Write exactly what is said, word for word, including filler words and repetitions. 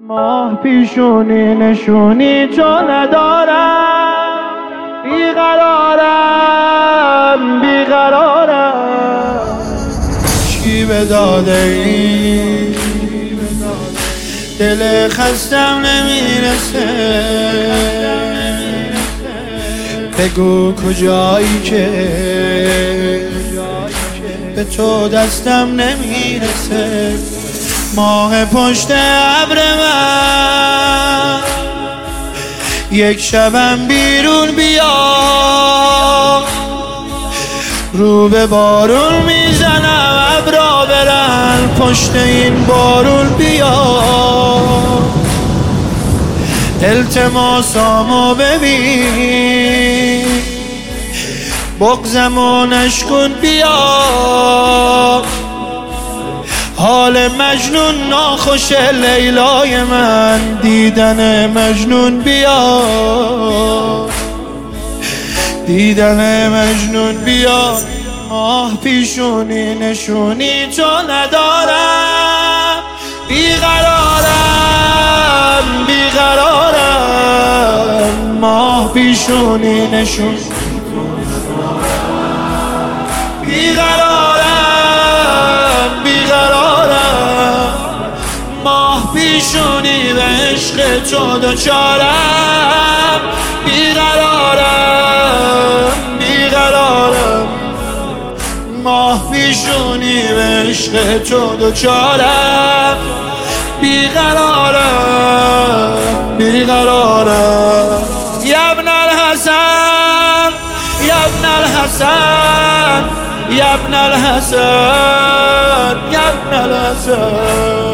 ماه پیشونی نشونی تو ندارم، بیقرارم بیقرارم. چی به داده ای دل خستم نمیرسه، بگو کجایی که به تو دستم نمیرسه. ماه پشت ابر من یک شبم بیرون بیا، رو به بارون میزنم ابرا برن پشت این بارون بیا. التماسامو ببین بغضمو نشکن بیا، حال مجنون ناخوش لیلای من، دیدن مجنون بیا، دیدن مجنون بیا. ماه پیشونی نشونی تو ندارم، بیقرارم بیقرارم. ماه پیشونی نشونی بیقرارم بیقرارم. ماه پیشونی به عشق تو دوچارم، بیقرارم بیقرارم. ماه پیشونی به عشق تو دوچارم، بیقرارم بیقرارم. یا ابن الحسن یا ابن الحسن یا ابن الحسن یا ابن الحسن.